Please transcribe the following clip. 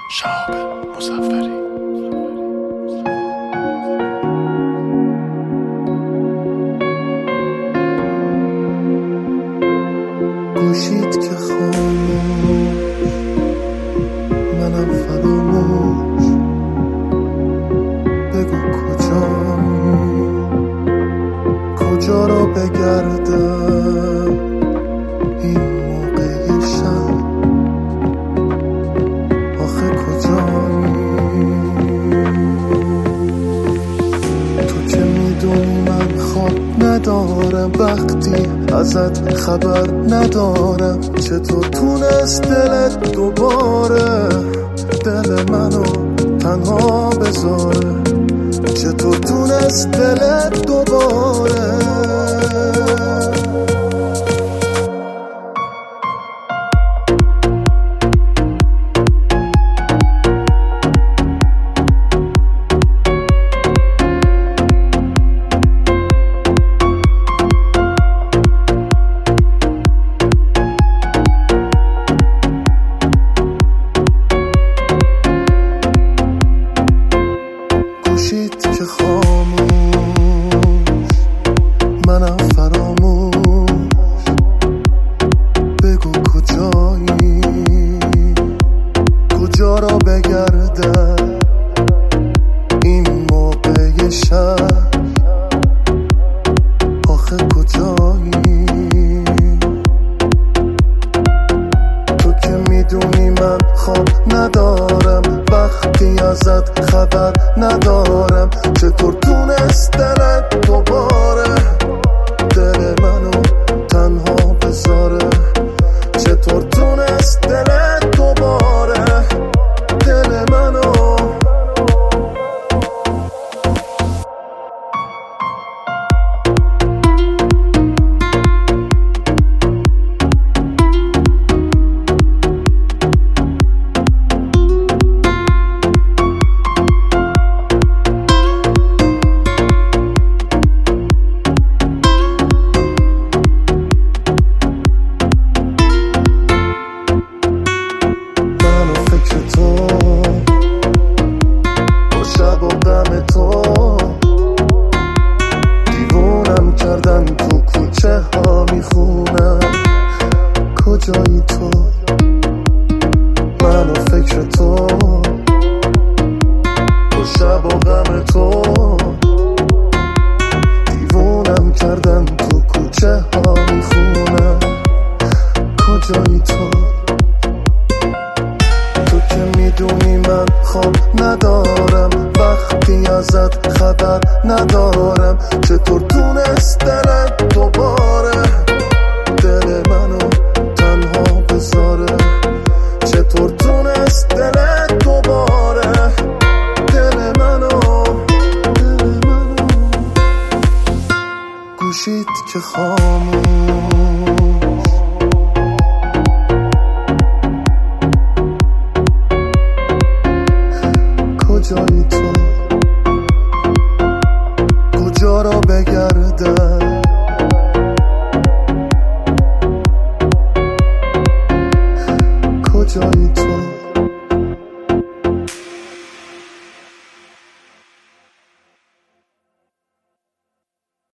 شهاب مظفری. گوشید که خاموش، منم فراموش. بگو کجا رو بگردم این موقع شب؟ آخه کجایی؟ تو که میدونی من خواب ندارم، وقتی ازت خبر ندارم. چطور تونست دلت دوباره دل منو تنها بذاره؟ چطور تونست دلت دوباره؟ گوشید که خاموش، منم فراموش. بگو کجایی؟ کجا را بگردم این موقع شب؟ آخه کجایی؟ تو که میدونی من خواب ندارم، وقتی ازت خبر ندارم. چطور تونست دلت دوباره دل منو تنها بذاره؟ چطور تونست دلت دوباره دل منو؟ شب و غم تو دیوونم کردن، تو کوچه ها میخونم کجایی تو؟ من و فکر تو و شب و غم تو دیوونم کردن، تو کوچه ها میخونم کجایی تو؟ تو که میدونی من خواب ندارم، وقتی ازت خبر ندارم. چطور تونست دلت دوباره دل منو